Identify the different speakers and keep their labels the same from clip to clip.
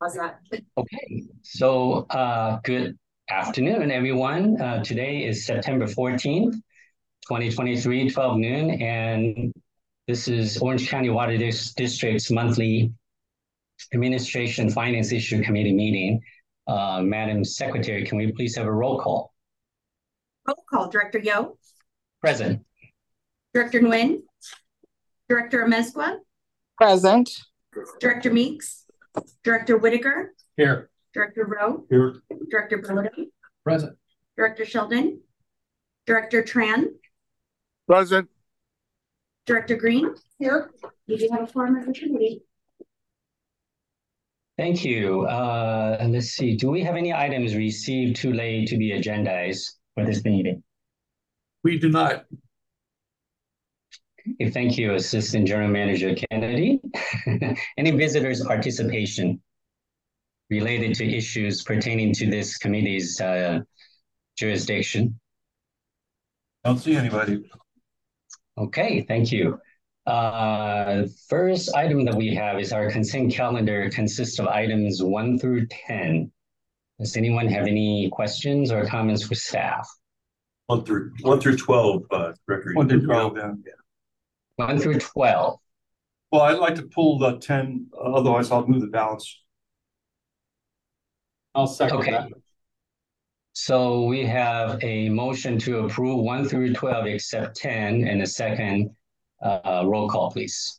Speaker 1: How's that?
Speaker 2: Okay, so good afternoon, everyone. Today is September 14th, 2023, 12 noon, and this is Orange County Water District's monthly Administration Finance Issue Committee meeting. Madam Secretary, can we please have a roll call?
Speaker 1: Roll call. Director Yo,
Speaker 2: Present.
Speaker 1: Director Nguyen, Director Amezcua,
Speaker 3: Present.
Speaker 1: Director Meeks, Director Whitaker,
Speaker 4: Here.
Speaker 1: Director Rowe,
Speaker 4: Here.
Speaker 1: Director Bilodeau,
Speaker 4: Present.
Speaker 1: Director Sheldon, Director Tran,
Speaker 3: Present.
Speaker 1: Director Green. Here. You do have a form of the committee.
Speaker 2: Thank you. Let's see, do we have any items received too late to be agendized for this meeting?
Speaker 4: We do not.
Speaker 2: Okay, thank you, Assistant General Manager Kennedy. Any visitors' participation related to issues pertaining to this committee's jurisdiction?
Speaker 4: Don't see anybody.
Speaker 2: Okay, thank you. First item that we have is our consent calendar consists of items 1 through 10. Does anyone have any questions or comments for staff?
Speaker 5: 1 through 12, Gregory.
Speaker 4: 1 through 12, yeah.
Speaker 2: 1 through 12.
Speaker 4: Well, I'd like to pull the 10, otherwise I'll move the balance. I'll second that.
Speaker 2: So we have a motion to approve 1 through 12 except 10 and a second roll call, please.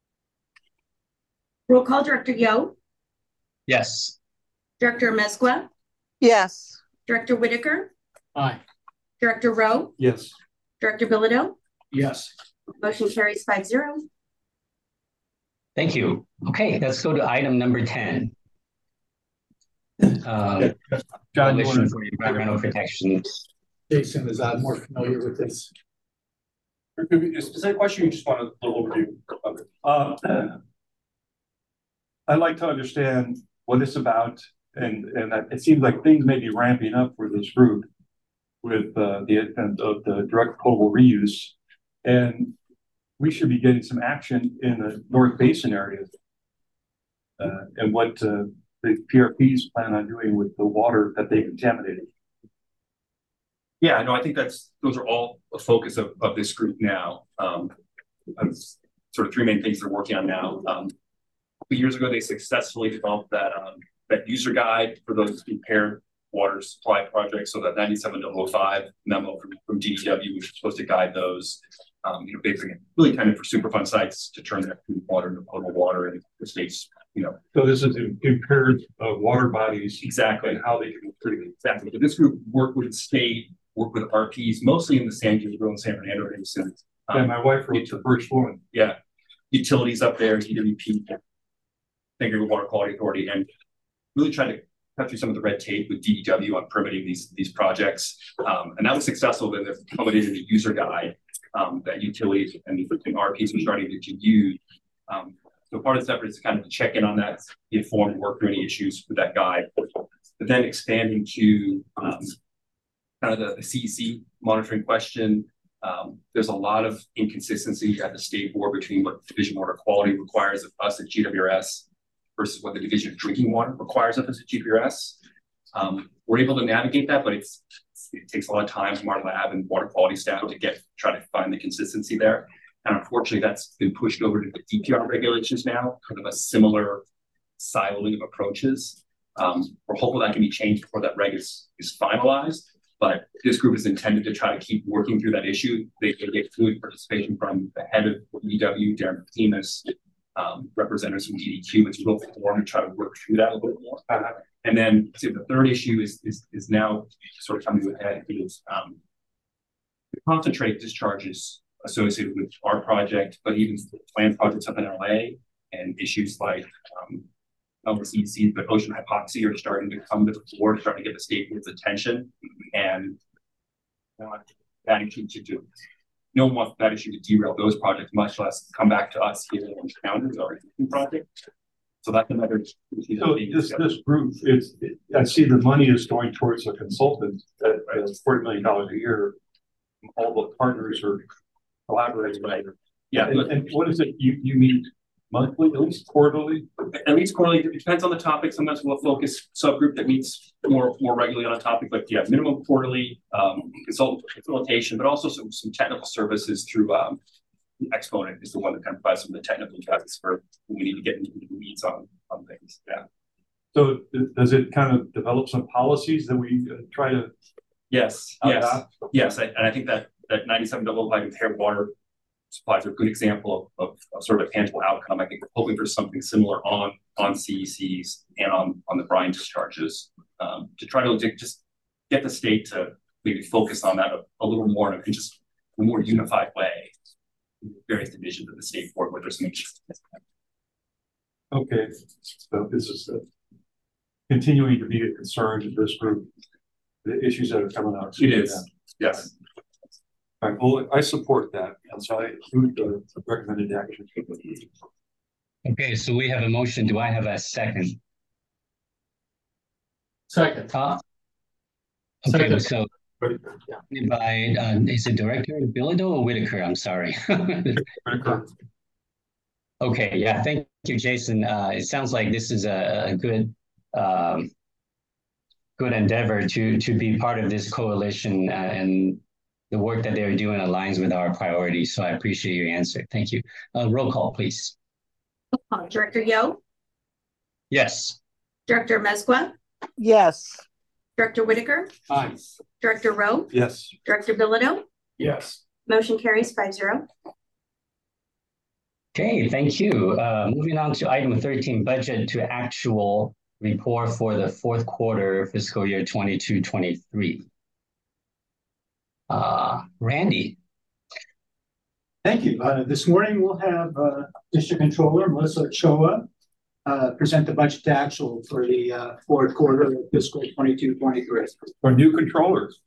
Speaker 1: Roll call. Director Yo,
Speaker 2: Yes.
Speaker 1: Director Amezcua,
Speaker 3: Yes.
Speaker 1: Director Whitaker,
Speaker 4: Aye.
Speaker 1: Director Rowe,
Speaker 4: Yes.
Speaker 1: Director Bilodeau.
Speaker 4: Yes.
Speaker 1: Motion carries 5-0.
Speaker 2: Thank you. Okay, let's go to item number 10.
Speaker 4: John,
Speaker 2: Coalition for Environmental Protection.
Speaker 4: Jason is more familiar with this.
Speaker 5: A specific question, you just want a little overview?
Speaker 4: I'd like to understand what it's about, and it seems like things may be ramping up for this group with the advent of the direct potable reuse, and we should be getting some action in the North Basin area, and what the PRPs plan on doing with the water that they contaminated.
Speaker 5: Yeah, no, I think those are all a focus of this group now. Sort of three main things they're working on now. A couple years ago, they successfully developed that user guide for those impaired water supply projects. So that 97005 memo from DEW, which is supposed to guide those, basically really kind of for Superfund sites to turn that water into potable water and the state's,
Speaker 4: So this is impaired water bodies.
Speaker 5: Exactly.
Speaker 4: And how they can treat it.
Speaker 5: Exactly. But this group worked with the state, worked with RPs, mostly in the San Gabriel and San Fernando basin.
Speaker 4: And my wife wrote the first one.
Speaker 5: Yeah. Utilities up there, EWP, San Gabriel Water Quality Authority, and really trying to cut through some of the red tape with DEW on permitting these projects. And that was successful. Then they've accommodated a user guide that utilities and RPs are starting to use. So part of this effort is kind of to check in on that, be informed, work through any issues with that guide. But then expanding to kind of the CEC monitoring question. There's a lot of inconsistency at the state board between what Division of Water Quality requires of us at GWRS versus what the Division of Drinking Water requires of us at GWRS. We're able to navigate that, but it takes a lot of time from our lab and water quality staff to try to find the consistency there. And unfortunately, that's been pushed over to the DPR regulations now, kind of a similar siloing of approaches. We're hopeful that can be changed before that reg is finalized. But this group is intended to try to keep working through that issue. They get fluid participation from the head of EW, Darren Patimas, representatives from DDQ. It's real forum to try to work through that a little bit more. And then the third issue is now sort of coming to a head. Is the concentrate discharges associated with our project, but even planned projects up in LA and issues like LCC, but ocean hypoxia are starting to come to the fore, starting to get the state board's attention, and that issue to no one wants that issue to derail those projects, much less come back to us here in Orange County as our existing project. So that's another.
Speaker 4: So this group, I see the money is going towards a consultant that has $40 million a year. All the partners are collaborating.
Speaker 5: Yeah.
Speaker 4: And what is it you meet monthly, at least quarterly?
Speaker 5: At least quarterly, it depends on the topic. Sometimes we'll focus subgroup that meets more regularly on a topic, but yeah, minimum quarterly consultation, but also some technical services through Exponent is the one that kind of provides some of the technical guidance for when we need to get into the weeds on things. Yeah.
Speaker 4: So does it kind of develop some policies that we try to?
Speaker 5: Yes. And I think that 9705 impaired water supplies are a good example of sort of a tangible outcome. I think we're hoping for something similar on CECs and on the brine discharges to try to just get the state to maybe focus on that a little more in just a more unified way. Various divisions of the state board where there's some issues.
Speaker 4: Okay, so this is continuing to be a concern in this group, the issues that are coming out.
Speaker 5: It is, yes.
Speaker 4: All right, well, I support that, and so I include the recommended action.
Speaker 2: Okay, so we have a motion. Do I have a second?
Speaker 6: Second.
Speaker 2: Okay,
Speaker 6: Second.
Speaker 2: so by is it Director Bilodeau or Whitaker? I'm sorry. Okay, yeah, thank you, Jason. It sounds like this is a good good endeavor to be part of this coalition, and the work that they're doing aligns with our priorities. So I appreciate your answer. Thank you. Roll call, please.
Speaker 1: Director Yo,
Speaker 2: Yes.
Speaker 1: Director Mezqua,
Speaker 3: Yes.
Speaker 1: Director Whitaker,
Speaker 4: Aye.
Speaker 1: Director Rowe,
Speaker 4: Yes.
Speaker 1: Director Bilodeau.
Speaker 6: Yes.
Speaker 1: Motion carries 5-0.
Speaker 2: Okay, thank you. Moving on to item 13, budget to actual report for the fourth quarter fiscal year 22-23. Randy.
Speaker 6: Thank you. This morning we'll have District Controller Melissa Ochoa present the budget to actual for the fourth quarter of fiscal 22-23.
Speaker 4: For new controllers.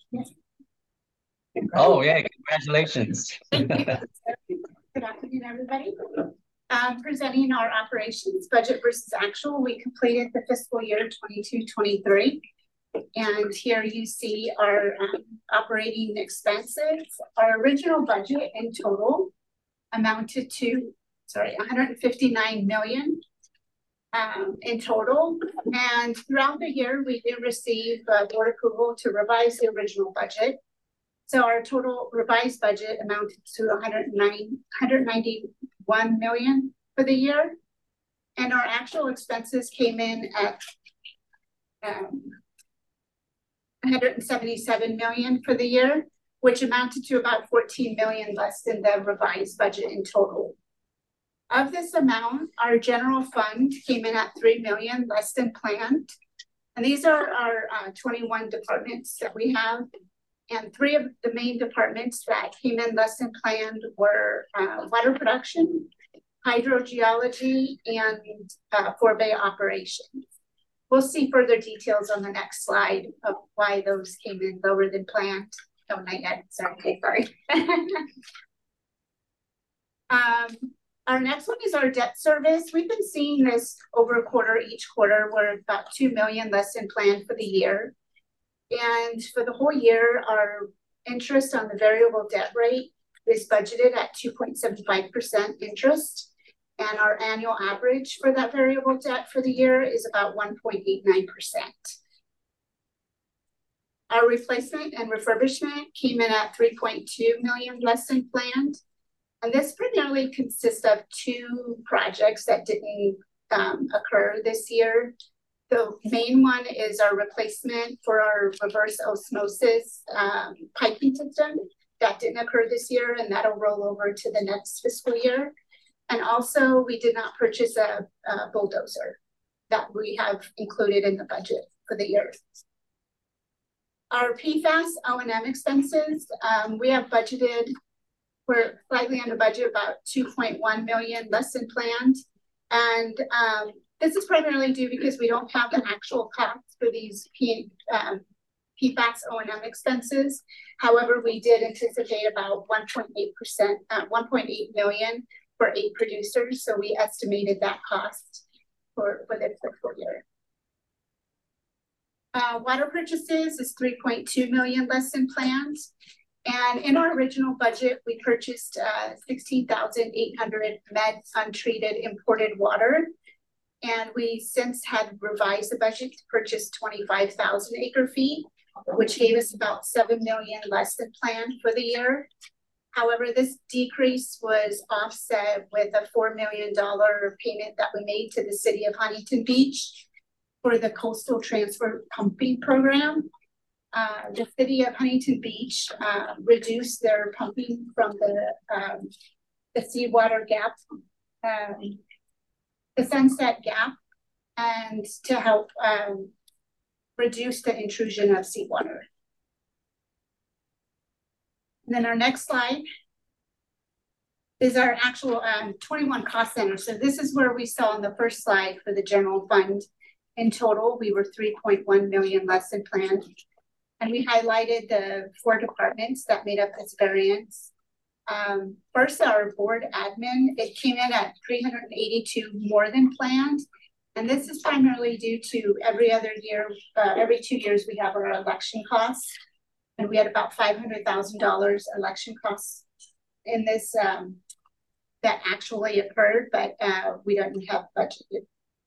Speaker 2: Oh, yeah, congratulations.
Speaker 7: Good afternoon, everybody. Presenting our operations budget versus actual. We completed the fiscal year 22-23. And here you see our operating expenses. Our original budget in total amounted to, $159 million in total. And throughout the year, we did receive board approval to revise the original budget. So our total revised budget amounted to $191 million for the year. And our actual expenses came in at $177 million for the year, which amounted to about $14 million less than the revised budget in total. Of this amount, our general fund came in at $3 million less than planned. And these are our 21 departments that we have. And 3 of the main departments that came in less than planned were water production, hydrogeology, and forebay operations. We'll see further details on the next slide of why those came in lower than planned. Oh, not yet. Sorry. Our next one is our debt service. We've been seeing this over a quarter. Each quarter, we're about $2 million less than planned for the year. And for the whole year, our interest on the variable debt rate is budgeted at 2.75% interest. And our annual average for that variable debt for the year is about 1.89%. Our replacement and refurbishment came in at $3.2 million less than planned. And this primarily consists of 2 projects that didn't occur this year. The main one is our replacement for our reverse osmosis piping system. That didn't occur this year, and that'll roll over to the next fiscal year. And also, we did not purchase a bulldozer that we have included in the budget for the year. Our PFAS O&M expenses, we have budgeted, we're slightly under budget, about $2.1 million less than planned. And this is primarily due because we don't have the actual costs for these PFAS O&M expenses. However, we did anticipate about 1.8 million for 8 producers. So we estimated that cost for the fiscal year. Water purchases is $3.2 million less than planned. And in our original budget, we purchased 16,800 med untreated imported water. And we since had revised the budget to purchase 25,000 acre feet, which gave us about 7 million less than planned for the year. However, this decrease was offset with a $4 million payment that we made to the city of Huntington Beach for the Coastal Transfer Pumping Program. The city of Huntington Beach reduced their pumping from the seawater gap, the Sunset Gap, and to help reduce the intrusion of seawater. And then our next slide is our actual 21 cost centers. So this is where we saw on the first slide for the general fund. In total, we were 3.1 million less than planned. And we highlighted the 4 departments that made up this variance. First, our board admin, it came in at 382 more than planned. And this is primarily due to every 2 years, we have our election costs. And we had about $500,000 election costs in this that actually occurred, but we don't have budgeted.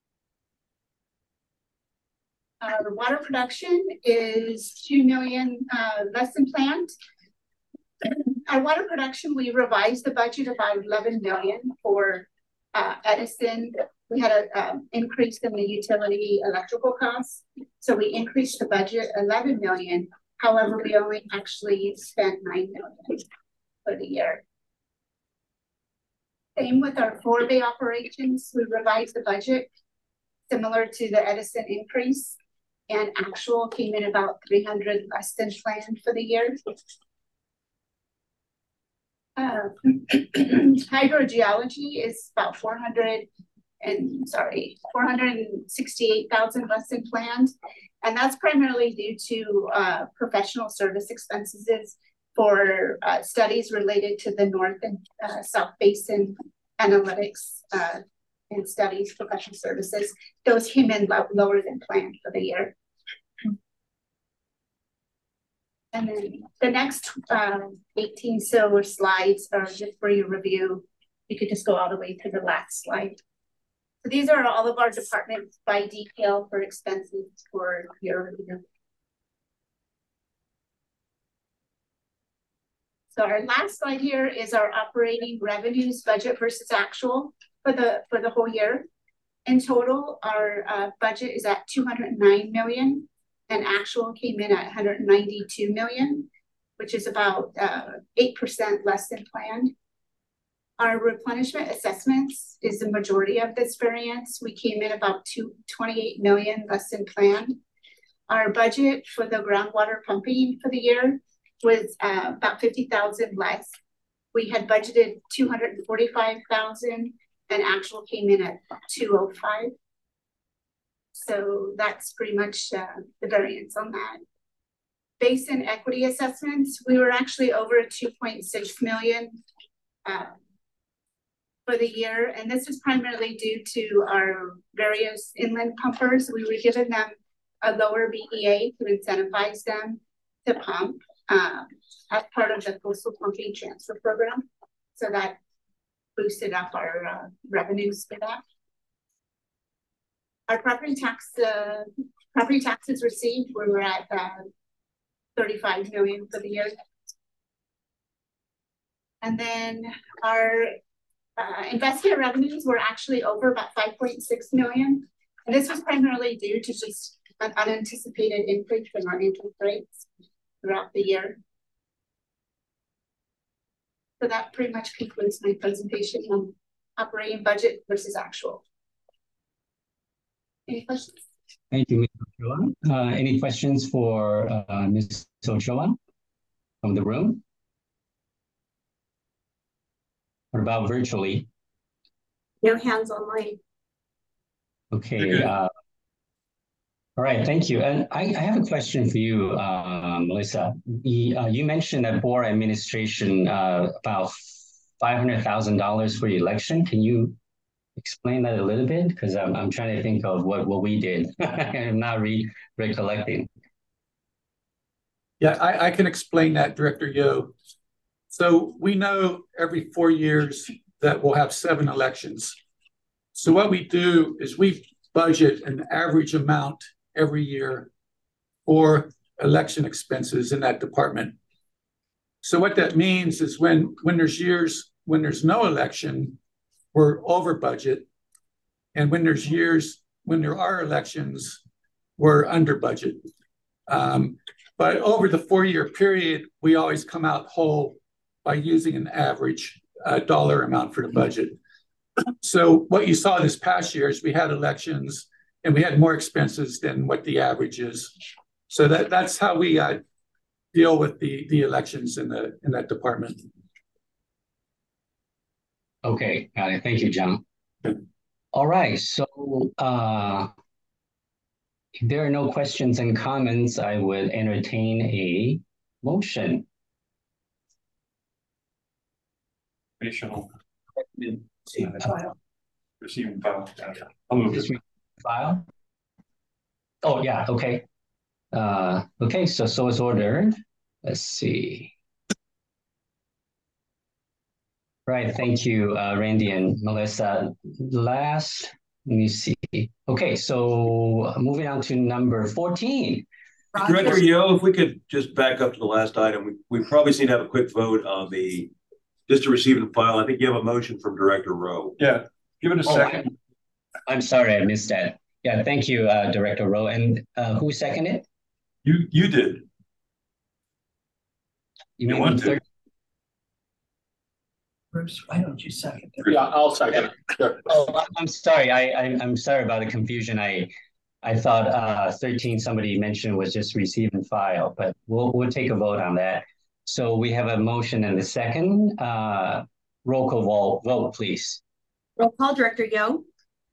Speaker 7: Our water production is 2 million less than planned. Our water production, we revised the budget about 11 million for Edison. We had an increase in the utility electrical costs. So we increased the budget 11 million. However, we only actually spent 9 million for the year. Same with our 4-bay operations. We revised the budget similar to the Edison increase, and actual came in about 300 less than planned for the year. Hydrogeology is about 468,000 less than planned. And that's primarily due to professional service expenses for studies related to the North and South Basin analytics and studies, professional services. Those came in lower than planned for the year. And then the next 18 slides are just for your review. You could just go all the way to the last slide. So these are all of our departments by detail for expenses for your review. So our last slide here is our operating revenues budget versus actual for the whole year. In total, our budget is at 209 million, and actual came in at 192 million, which is about 8% less than planned. Our replenishment assessments is the majority of this variance. We came in about 28 million less than planned. Our budget for the groundwater pumping for the year was about 50,000 less. We had budgeted 245,000 and actual came in at 205. So that's pretty much the variance on that. Basin equity assessments, we were actually over 2.6 million for the year. And this is primarily due to our various inland pumpers. We were giving them a lower BEA to incentivize them to pump as part of the Coastal Pumping Transfer Program. So that boosted up our revenues for that. Our property taxes received, we were at 35 million for the year. And then our investment revenues were actually over about 5.6 million. And this was primarily due to just an unanticipated increase in our interest rates throughout the year. So that pretty much concludes my presentation on operating budget versus actual. Any questions?
Speaker 2: Thank you, Ms. Ochoa. Any questions for Ms. Ochoa from the room? What about virtually?
Speaker 1: No hands online.
Speaker 2: Okay. All right, thank you. And I have a question for you, Melissa. You mentioned that board administration about $500,000 for the election. Can you explain that a little bit? Because I'm trying to think of what we did. I'm not recollecting.
Speaker 8: Yeah, I can explain that, Director Yo. So we know every 4 years that we'll have 7 elections. So what we do is we budget an average amount every year for election expenses in that department. So what that means is when there's years when there's no election, we're over budget. And when there's years when there are elections, we're under budget. But over the 4-year period, we always come out whole by using an average dollar amount for the budget. So what you saw this past year is we had elections and we had more expenses than what the average is. So that's how we deal with the elections in that department.
Speaker 2: Okay, got it. Thank you, John. All right, so if there are no questions and comments, I would entertain a motion.
Speaker 4: Additional. Receiving file. I'll move it.
Speaker 2: File? Oh, yeah, okay. Okay, so it's ordered. Let's see. Right, thank you, Randy and Melissa. Let me see. Okay, so moving on to number 14.
Speaker 9: Director Yo, if we could just back up to the last item, we probably need to have a quick vote on just to receive and file. I think you have a motion from Director Rowe.
Speaker 4: Yeah, give it a second.
Speaker 2: I'm sorry, I missed that. Yeah, thank you, Director Rowe. And who seconded?
Speaker 4: You did.
Speaker 2: You
Speaker 4: want to?
Speaker 3: Bruce, why don't you second it?
Speaker 8: Yeah, I'll second it. Sure.
Speaker 2: Oh, I'm sorry. I'm sorry about the confusion. I thought 13 somebody mentioned was just receive and file, but we'll take a vote on that. So we have a motion and a second. Roll call vote, please.
Speaker 1: Roll call, Director Yo,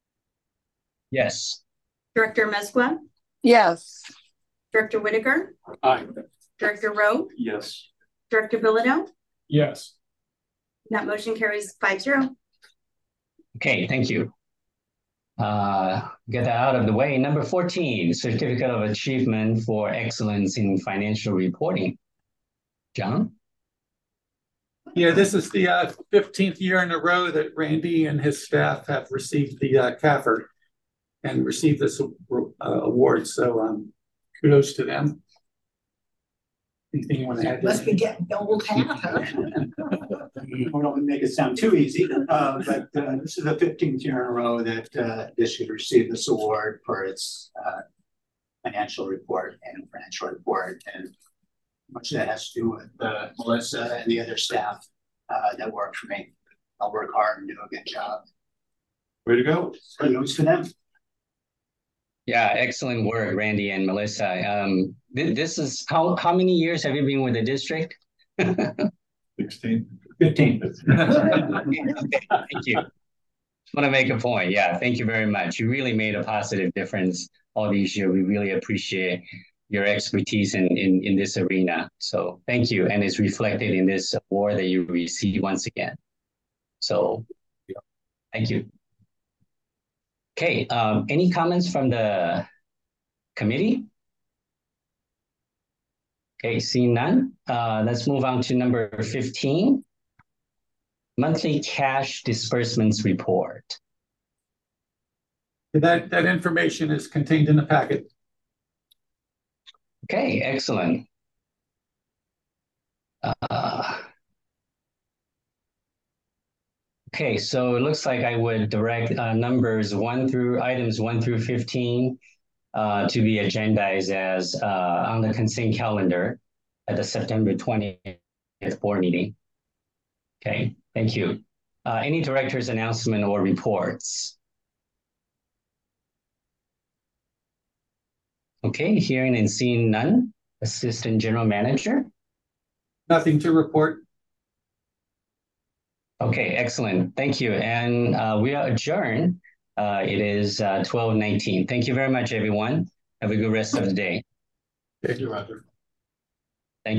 Speaker 2: Yes.
Speaker 1: Director Mezgua,
Speaker 3: Yes.
Speaker 1: Director Whitaker,
Speaker 8: Aye.
Speaker 1: Director Rowe,
Speaker 4: Yes.
Speaker 1: Director Bilodeau.
Speaker 8: Yes.
Speaker 1: That motion carries 5-0.
Speaker 2: Okay, thank you. Get that out of the way. Number 14, Certificate of Achievement for Excellence in Financial Reporting. John?
Speaker 8: Yeah, this is the 15th year in a row that Randy and his staff have received the CAFR and received this award. So kudos to them. Anything you want to add?
Speaker 3: Must be getting the old hat, huh?
Speaker 6: I don't want to make it sound too easy, but this is the 15th year in a row that this should receive this award for its financial report and financial report. And much of that has to do with Melissa and the other staff that work for me. I'll work hard and do a good job.
Speaker 4: Way to go.
Speaker 6: Kudos to them.
Speaker 2: Yeah, excellent work, Randy and Melissa. This is how many years have you been with the district?
Speaker 4: 16.
Speaker 6: 15.
Speaker 2: Okay, thank you. Just want to make a point. Yeah, thank you very much. You really made a positive difference all these years. We really appreciate your expertise in this arena. So thank you. And it's reflected in this award that you receive once again. So thank you. Okay, any comments from the committee? Okay, seeing none, let's move on to number 15, monthly cash disbursements report.
Speaker 8: That information is contained in the packet.
Speaker 2: Okay, excellent. Okay, so it looks like I would direct items 1 through 15 to be agendized as on the consent calendar at the September 20th board meeting. Okay, thank you. Any director's announcement or reports? Okay, hearing and seeing none. Assistant General Manager?
Speaker 8: Nothing to report.
Speaker 2: Okay, excellent. Thank you. And we are adjourned. It is 12:19. Thank you very much, everyone. Have a good rest of the day.
Speaker 8: Thank you, Roger.